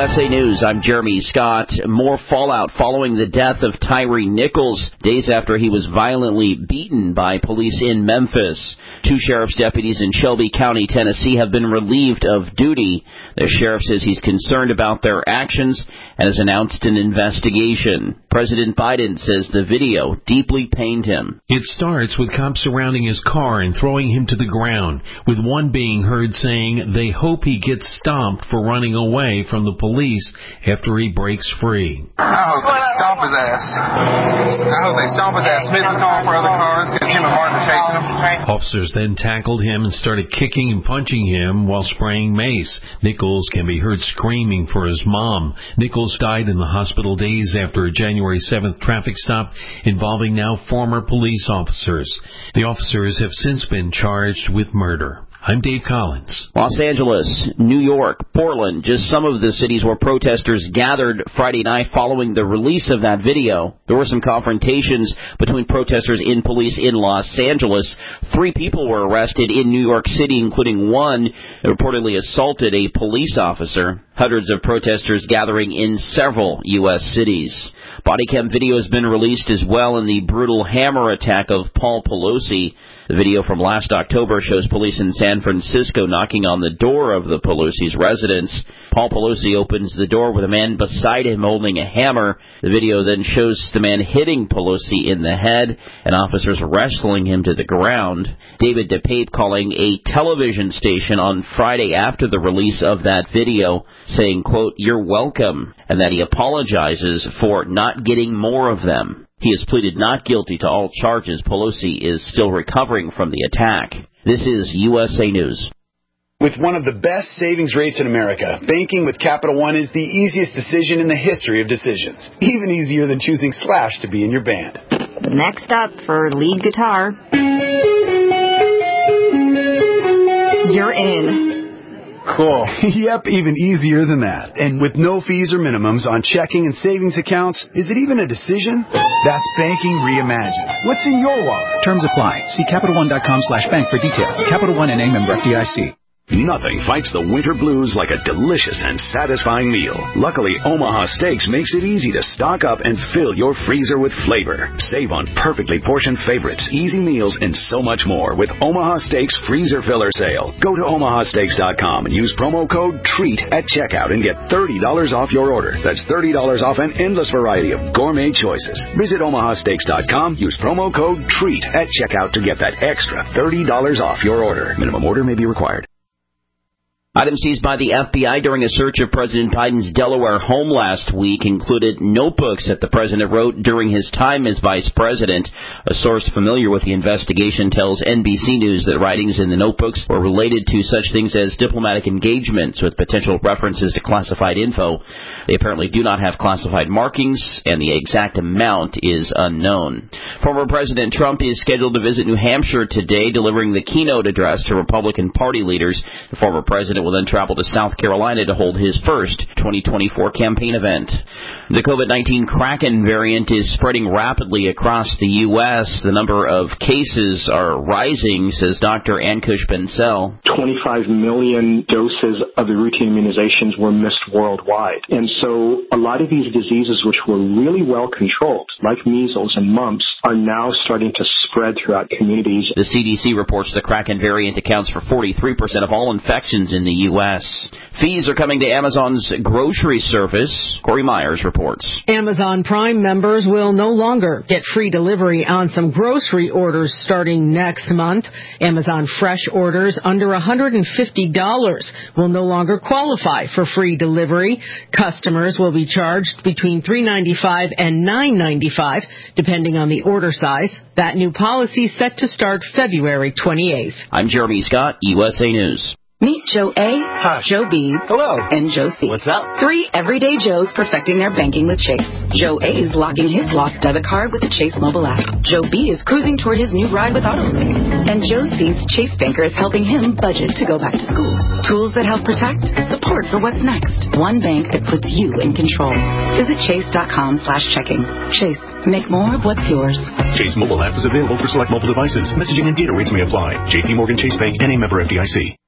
USA News, I'm Jeremy Scott. More fallout following the death of Tyree Nichols, days after he was violently beaten by police in Memphis. 2 sheriff's deputies in Shelby County, Tennessee, have been relieved of duty. The sheriff says he's concerned about their actions and has announced an investigation. President Biden says the video deeply pained him. It starts with cops surrounding his car and throwing him to the ground, with one being heard saying they hope he gets stomped for running away from the police after he breaks free. I hope they stomp his ass. Smith is calling for other cars because him and Martin are chasing him. Officers then tackled him and started kicking and punching him while spraying mace. Nichols can be heard screaming for his mom. Nichols died in the hospital days after a January 7th traffic stop involving now former police officers. The officers have since been charged with murder. I'm Dave Collins. Los Angeles, New York, Portland, just some of the cities where protesters gathered Friday night following the release of that video. There were some confrontations between protesters and police in Los Angeles. 3 people were arrested in New York City, including one who reportedly assaulted a police officer. Hundreds of protesters gathering in several U.S. cities. Body cam video has been released as well in the brutal hammer attack of Paul Pelosi. The video from last October shows police in San Francisco knocking on the door of the Pelosi's residence. Paul Pelosi opens the door with a man beside him holding a hammer. The video then shows the man hitting Pelosi in the head and officers wrestling him to the ground. David DePape calling a television station on Friday after the release of that video, saying, quote, "You're welcome," and that he apologizes for not getting more of them. He has pleaded not guilty to all charges. Pelosi is still recovering from the attack. This is USA News. With one of the best savings rates in America, banking with Capital One is the easiest decision in the history of decisions. Even easier than choosing Slash to be in your band. Next up for lead guitar. You're in. Cool. Yep, even easier than that. And with no fees or minimums on checking and savings accounts, is it even a decision? That's banking reimagined. What's in your wallet? Terms apply. See CapitalOne.com/bank for details. Capital One N.A. member FDIC. Nothing fights the winter blues like a delicious and satisfying meal. Luckily, Omaha Steaks makes it easy to stock up and fill your freezer with flavor. Save on perfectly portioned favorites, easy meals, and so much more with Omaha Steaks Freezer Filler Sale. Go to omahasteaks.com and use promo code TREAT at checkout and get $30 off your order. That's $30 off an endless variety of gourmet choices. Visit omahasteaks.com, use promo code TREAT at checkout to get that extra $30 off your order. Minimum order may be required. Items seized by the FBI during a search of President Biden's Delaware home last week included notebooks that the president wrote during his time as vice president. A source familiar with the investigation tells NBC News that writings in the notebooks were related to such things as diplomatic engagements with potential references to classified info. They apparently do not have classified markings, and the exact amount is unknown. Former President Trump is scheduled to visit New Hampshire today, delivering the keynote address to Republican Party leaders. The former president will then travel to South Carolina to hold his first 2024 campaign event. The COVID-19 Kraken variant is spreading rapidly across the U.S. The number of cases are rising, says Dr. Ankush Bansal. 25 million doses of the routine immunizations were missed worldwide. And so a lot of these diseases, which were really well controlled, like measles and mumps, are now starting to spread throughout communities. The CDC reports the Kraken variant accounts for 43% of all infections in the U.S. Fees are coming to Amazon's grocery service. Corey Myers reports. Amazon Prime members will no longer get free delivery on some grocery orders starting next month. Amazon Fresh orders under $150 will no longer qualify for free delivery. Customers will be charged between $3.95 and $9.95, depending on the order size. That new policy is set to start February 28th. I'm Jeremy Scott, USA News. Meet Joe A, Hi. Joe B, Hello. and Joe C. What's up? 3 everyday Joes perfecting their banking with Chase. Joe A is locking his lost debit card with the Chase mobile app. Joe B is cruising toward his new ride with AutoSave. And Joe C's Chase banker is helping him budget to go back to school. Tools that help protect, support for what's next. One bank that puts you in control. Visit chase.com/checking. Chase, make more of what's yours. Chase mobile app is available for select mobile devices. Messaging and data rates may apply. JP Morgan Chase Bank, NA member FDIC.